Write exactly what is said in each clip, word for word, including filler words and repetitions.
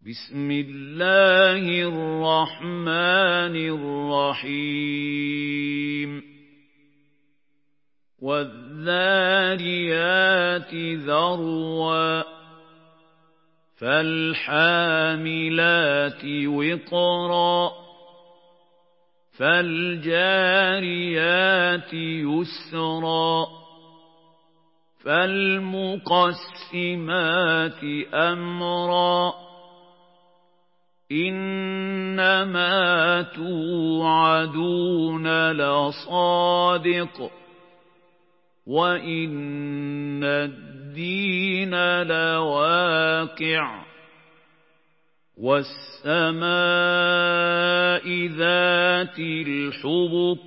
بسم الله الرحمن الرحيم والذاريات ذروا فالحاملات وقرا فالجاريات يسرا فالمقسمات أمرا إنما توعدون لصادق وإن الدين لواقع والسماء ذات الحبك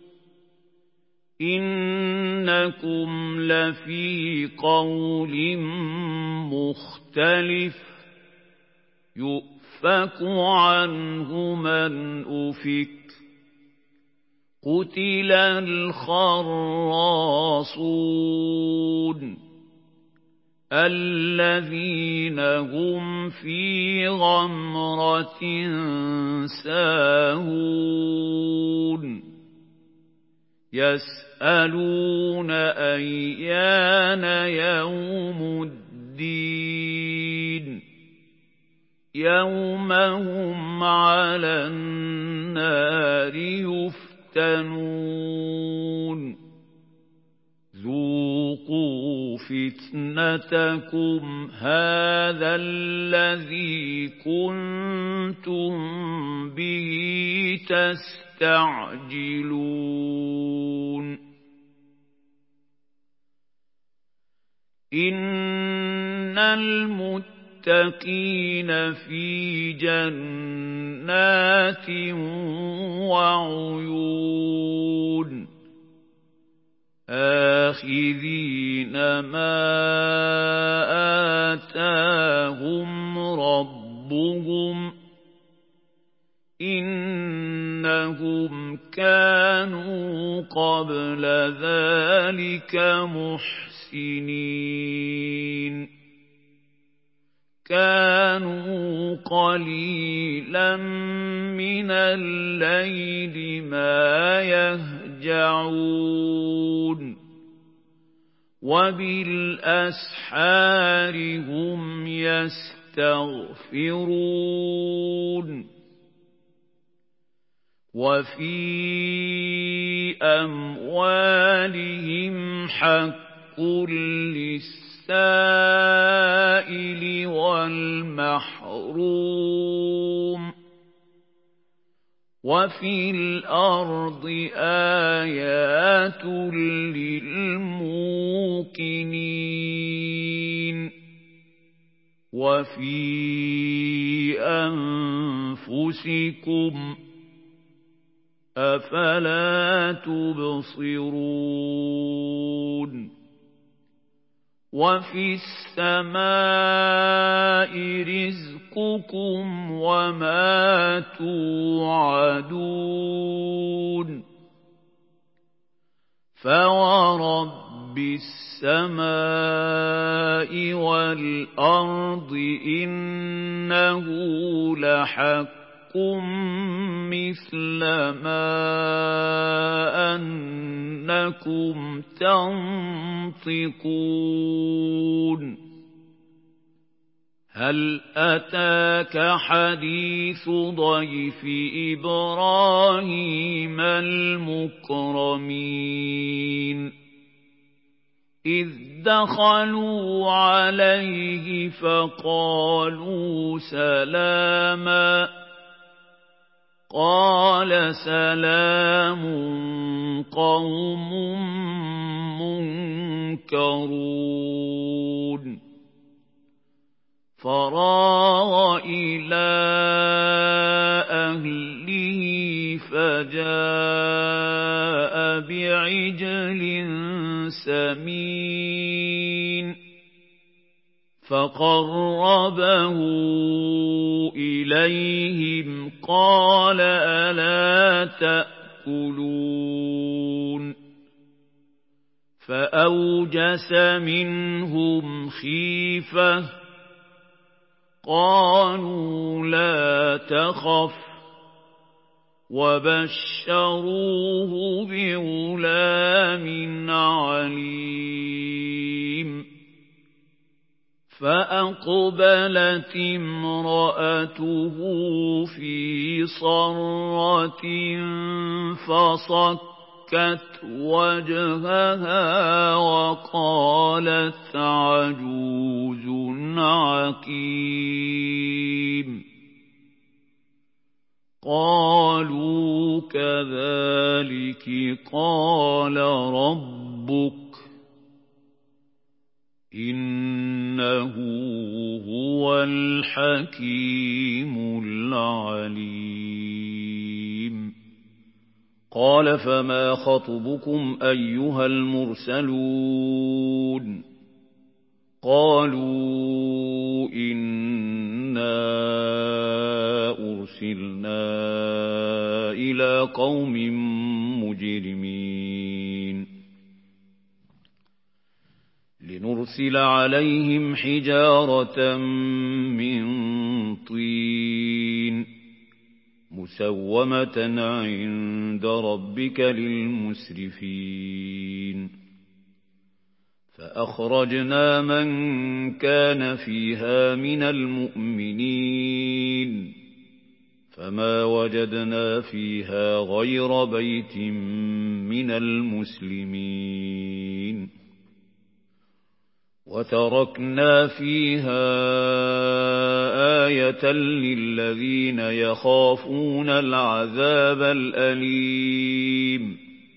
إنكم لفي قول مختلف يؤفك عنه من أفك قتل الخراصون الذين هم في غمرة ساهون يسألون أيان يوم الدين يوم هم على النار يفتنون ذوقوا فتنتكم هذا الذي كنتم به تستعجلون إن المتقين في جنات وعيون آخذين ما آتاهم ربهم إنهم كانوا قبل ذلك محسنين كانوا قليلا من الليل ما يهجعون وبالأسحار هم يستغفرون وفي أموالهم حق للسائل والمحروم وفي الأرض آيات للموقنين وفي أنفسكم أفلا تبصرون وفي السماء رزقكم وما توعدون فورب السماء والأرض إنه لحق مثل ما أنكم تنطقون هل أتاك حديث ضيف إبراهيم المكرمين إذ دخلوا عليه فقالوا سلاما قال سلام قوم منكرون فراغ إلى أهله فجاء بعجل سمين فقربه إليهم قال ألا تأكلون فأوجس منهم خيفة قالوا لا تخف وبشروه بغلام عليم فأقبلت امرأته في صرة فصكت وجهها وقالت عجوز عقيم قالوا كذلك قال ربك إنه هو الحكيم العليم قال فما خطبكم أيها المرسلون قالوا إنا أرسلنا إلى قوم مجرمين لنرسل عليهم حجارة من طين مسومة عند ربك للمسرفين فأخرجنا من كان فيها من المؤمنين فما وجدنا فيها غير بيت من المسلمين وتركنا فيها آية للذين يخافون العذاب الأليم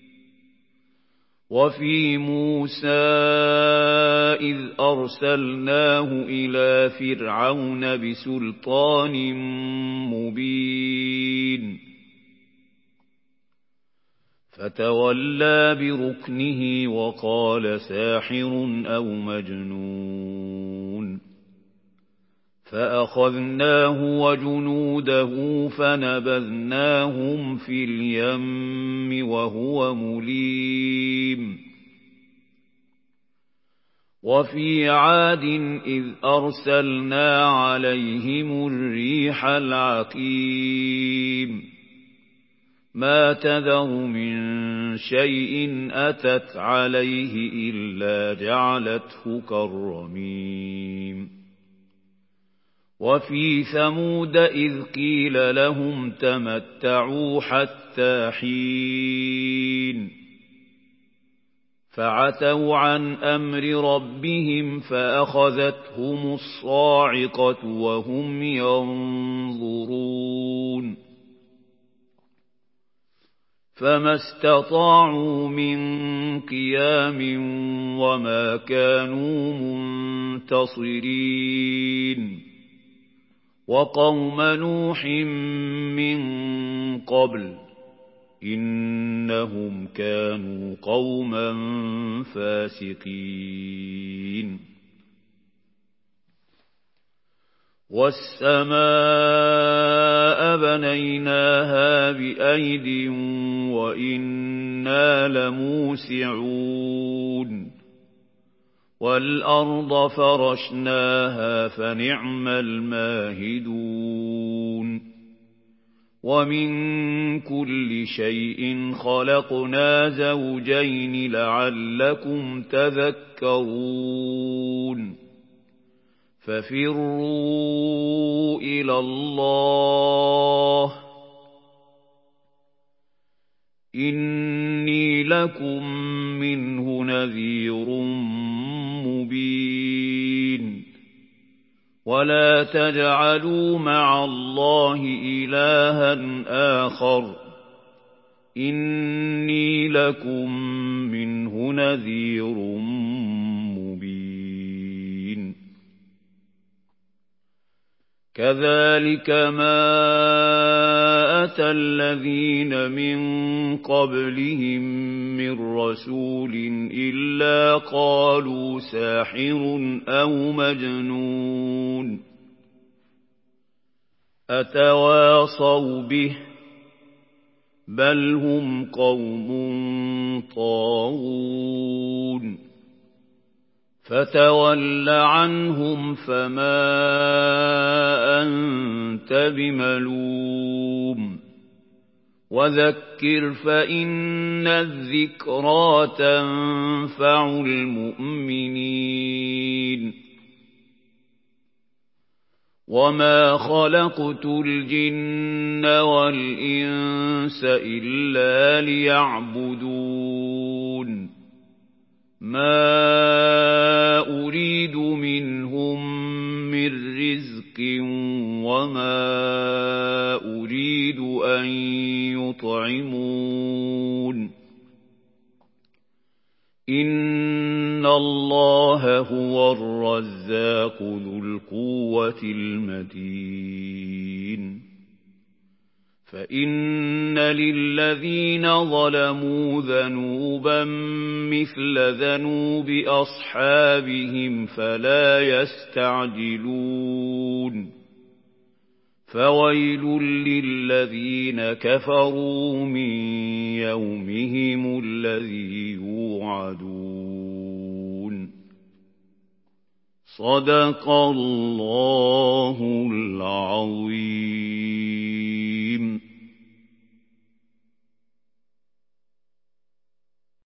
وفي موسى إذ أرسلناه إلى فرعون بسلطان مبين فتولى بركنه وقال ساحر أو مجنون فأخذناه وجنوده فنبذناهم في اليم وهو مليم وفي عاد إذ أرسلنا عليهم الريح العقيم ما تذر من شيء أتت عليه إلا جعلته كالرميم وفي ثمود إذ قيل لهم تمتعوا حتى حين فعتوا عن أمر ربهم فأخذتهم الصاعقة وهم ينظرون فما استطاعوا من قيام وما كانوا منتصرين وقوم نوح من قبل إنهم كانوا قوما فاسقين والسماء بنيناها بأيد وإنا لموسعون والأرض فرشناها فنعم الماهدون ومن كل شيء خلقنا زوجين لعلكم تذكرون ففروا إلى الله إني لكم منه نذير مبين ولا تجعلوا مع الله إلها آخر إني لكم منه نذير مبين كذلك ما أتى الذين من قبلهم من رسول إلا قالوا ساحر أو مجنون أتواصوا به بل هم قوم طاغون فَتَوَلَّ عَنْهُمْ فَمَا أَنتَ بِمَلُومٍ وَذَكِّرْ فَإِنَّ الذِّكْرَىٰ تَنفَعُ الْمُؤْمِنِينَ وَمَا خَلَقْتُ الْجِنَّ وَالْإِنسَ إِلَّا لِيَعْبُدُونِ مَا أُرِيدُ مِنْهُم مِّن رِّزْقٍ وَمَا أُرِيدُ أَن يُطْعِمُونِ إِنَّ اللَّهَ هُوَ الرَّزَّاقُ ذُو الْقُوَّةِ الْمَتِينُ فَإِنَّ لِلَّذِينَ ظَلَمُوا ذَنُوبًا مِثْلَ ذَنُوبِ أَصْحَابِهِمْ فَلَا يَسْتَعْجِلُونِ فَوَيْلٌ لِّلَّذِينَ كَفَرُوا مِن يَوْمِهِمُ الَّذِي يُوعَدُونَ صَدَقَ اللَّهُ الْعَظِيمُ.